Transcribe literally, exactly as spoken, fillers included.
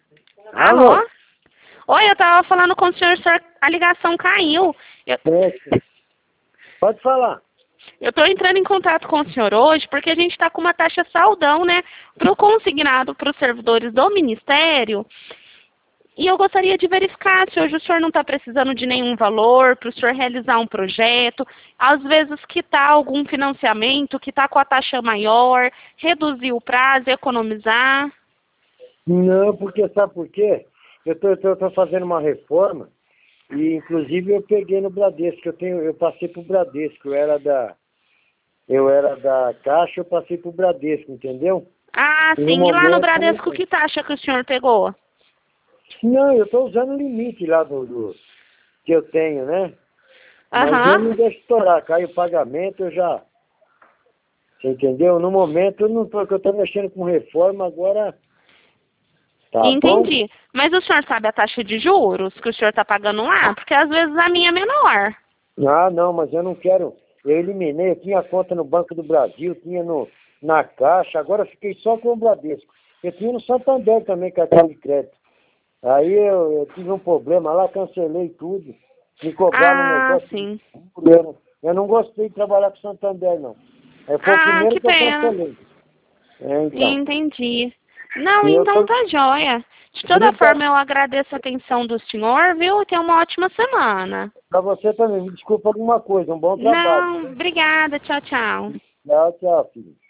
Alô? Alô? Oi, eu tava falando com o senhor, o senhor, a ligação caiu. Eu, É, pode falar. eu tô entrando em contato com o senhor hoje porque a gente tá com uma taxa saldão, né, pro consignado para os servidores do Ministério. E eu gostaria de verificar se hoje o senhor não está precisando de nenhum valor para o senhor realizar um projeto, às vezes quitar algum financiamento, quitar com a taxa maior, reduzir o prazo, economizar. Não, porque sabe por quê? Eu tô, eu tô, eu tô fazendo uma reforma e inclusive eu peguei no Bradesco, eu tenho, eu passei pro Bradesco, eu era da, eu era da Caixa, eu passei pro Bradesco, entendeu? Ah, E no sim. E lá no momento, Bradesco, que taxa que o senhor pegou? não, eu tô usando o limite lá do, do que eu tenho, né? Mas eu não Aham. deixo estourar, cai o pagamento, eu já, você entendeu? No momento eu não tô, que eu tô mexendo com reforma agora, tá bom? Entendi. Mas o senhor sabe a taxa de juros que o senhor está pagando lá? Porque às vezes a minha é menor. Ah, não, mas eu não quero. Eu eliminei, eu tinha conta no Banco do Brasil, tinha no, na Caixa, agora eu fiquei só com o Bradesco. Eu tinha no Santander também, cartão de crédito. Aí eu, eu tive um problema lá, cancelei tudo. Me cobraram um Ah, negócio de sim. eu, eu não gostei de trabalhar com o Santander, não. Aí foi o Ah, primeiro que que eu pena. cancelei. É, então. Entendi. Não, E eu então tô. tá joia. De toda Obrigado forma, eu agradeço a atenção do senhor, viu? Tenha uma ótima semana. pra você também. Me desculpa alguma coisa. Um bom trabalho. Não, obrigada. Tchau, tchau. Tchau, tchau, filho.